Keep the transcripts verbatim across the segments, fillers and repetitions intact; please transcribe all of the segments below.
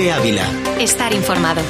COPE Ávila. Estar informado.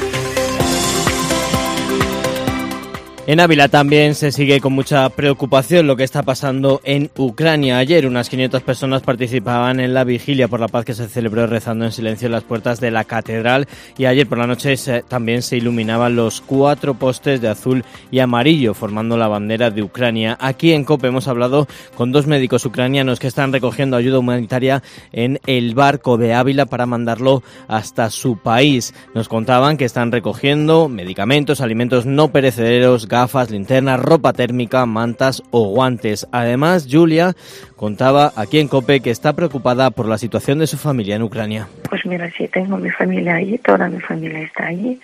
En Ávila también se sigue con mucha preocupación lo que está pasando en Ucrania. Ayer unas quinientas personas participaban en la vigilia por la paz que se celebró rezando en silencio en las puertas de la catedral, y ayer por la noche se, también se iluminaban los cuatro postes de azul y amarillo formando la bandera de Ucrania. Aquí en COPE hemos hablado con dos médicos ucranianos que están recogiendo ayuda humanitaria en el barco de Ávila para mandarlo hasta su país. Nos contaban que están recogiendo medicamentos, alimentos no perecederos, gafas, linternas, ropa térmica, mantas o guantes. Además, Julia contaba aquí en COPE que está preocupada por la situación de su familia en Ucrania. Pues mira, sí, tengo mi familia allí, toda mi familia está allí.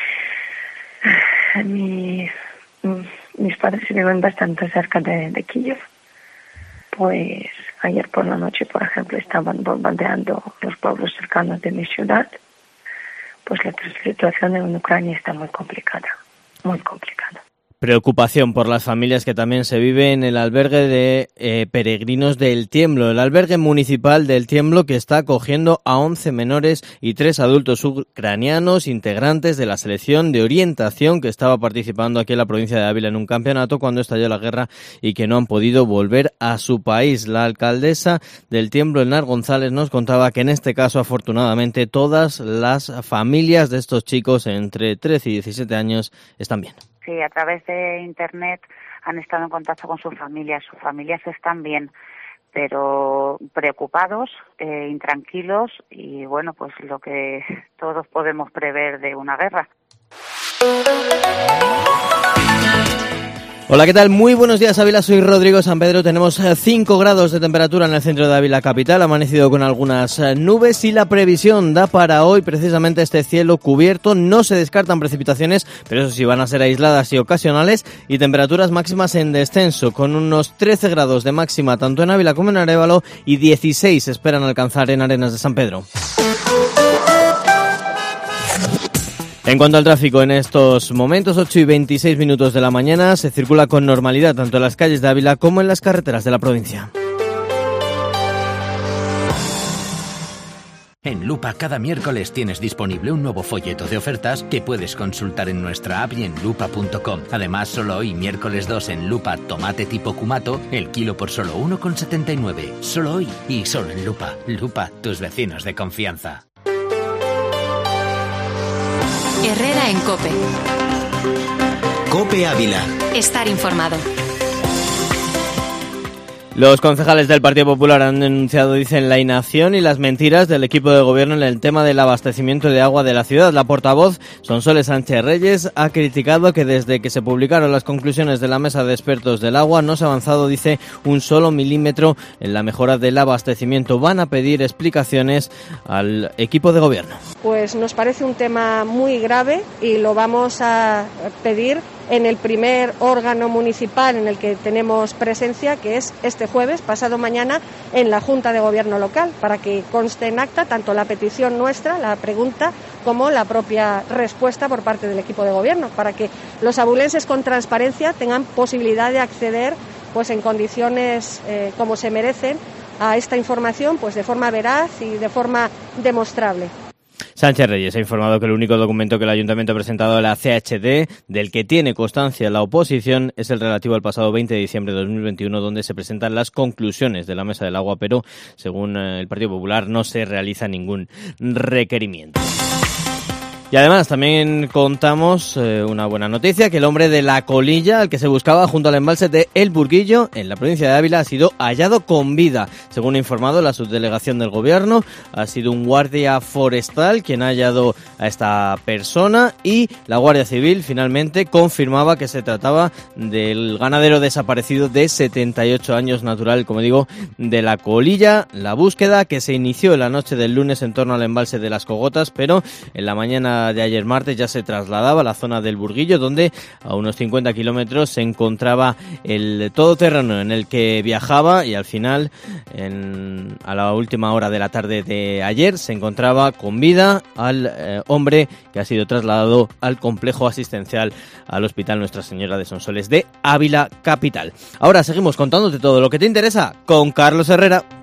Mi, mis padres viven bastante cerca de, de Kiev. Pues ayer por la noche, por ejemplo, estaban bombardeando los pueblos cercanos de mi ciudad. Pues la situación en Ucrania está muy complicada, muy complicada. Preocupación por las familias que también se vive en el albergue de eh, peregrinos del Tiemblo, el albergue municipal del Tiemblo, que está acogiendo a once menores y tres adultos ucranianos integrantes de la selección de orientación que estaba participando aquí en la provincia de Ávila en un campeonato cuando estalló la guerra y que no han podido volver a su país. La alcaldesa del Tiemblo, Elnar González, nos contaba que en este caso, afortunadamente, todas las familias de estos chicos entre trece y diecisiete años están bien. Sí, a través de Internet han estado en contacto con sus familias. Sus familias están bien, pero preocupados, eh, intranquilos y, bueno, pues lo que todos podemos prever de una guerra. Hola, ¿qué tal? Muy buenos días, Ávila. Soy Rodrigo San Pedro. Tenemos cinco grados de temperatura en el centro de Ávila capital. Ha amanecido con algunas nubes y la previsión da para hoy precisamente este cielo cubierto. No se descartan precipitaciones, pero eso sí, van a ser aisladas y ocasionales, y temperaturas máximas en descenso, con unos trece grados de máxima tanto en Ávila como en Arévalo y dieciséis esperan alcanzar en Arenas de San Pedro. En cuanto al tráfico, en estos momentos, ocho y veintiséis minutos de la mañana, se circula con normalidad tanto en las calles de Ávila como en las carreteras de la provincia. En Lupa cada miércoles tienes disponible un nuevo folleto de ofertas que puedes consultar en nuestra app y en lupa punto com. Además, solo hoy, miércoles dos, en Lupa, tomate tipo Kumato, el kilo por solo uno con setenta y nueve. Solo hoy y solo en Lupa. Lupa, tus vecinos de confianza. Herrera en COPE. COPE Ávila. Estar informado. Los concejales del Partido Popular han denunciado, dicen, la inacción y las mentiras del equipo de gobierno en el tema del abastecimiento de agua de la ciudad. La portavoz, Sonsoles Sánchez Reyes, ha criticado que desde que se publicaron las conclusiones de la mesa de expertos del agua no se ha avanzado, dice, un solo milímetro en la mejora del abastecimiento. Van a pedir explicaciones al equipo de gobierno. Pues nos parece un tema muy grave y lo vamos a pedir en el primer órgano municipal en el que tenemos presencia, que es este jueves, pasado mañana, en la Junta de Gobierno local, para que conste en acta tanto la petición nuestra, la pregunta, como la propia respuesta por parte del equipo de gobierno, para que los abulenses con transparencia tengan posibilidad de acceder, pues en condiciones eh, como se merecen, a esta información, pues de forma veraz y de forma demostrable. Sánchez Reyes ha informado que el único documento que el Ayuntamiento ha presentado a la C H D, del que tiene constancia la oposición, es el relativo al pasado veinte de diciembre de dos mil veintiuno, donde se presentan las conclusiones de la Mesa del Agua, pero según el Partido Popular no se realiza ningún requerimiento. Y además también contamos eh, una buena noticia, que el hombre de la colilla, al que se buscaba junto al embalse de El Burguillo, en la provincia de Ávila, ha sido hallado con vida. Según ha informado la subdelegación del gobierno, ha sido un guardia forestal quien ha hallado a esta persona, y la Guardia Civil finalmente confirmaba que se trataba del ganadero desaparecido de setenta y ocho años, natural, como digo, de la colilla. La búsqueda, que se inició en la noche del lunes en torno al embalse de las Cogotas, pero en la mañana de ayer martes ya se trasladaba a la zona del Burguillo, donde a unos cincuenta kilómetros se encontraba el todoterreno en el que viajaba, y al final, en, a la última hora de la tarde de ayer, se encontraba con vida al eh, hombre que ha sido trasladado al complejo asistencial al Hospital Nuestra Señora de Sonsoles de Ávila capital. Ahora seguimos contándote todo lo que te interesa con Carlos Herrera.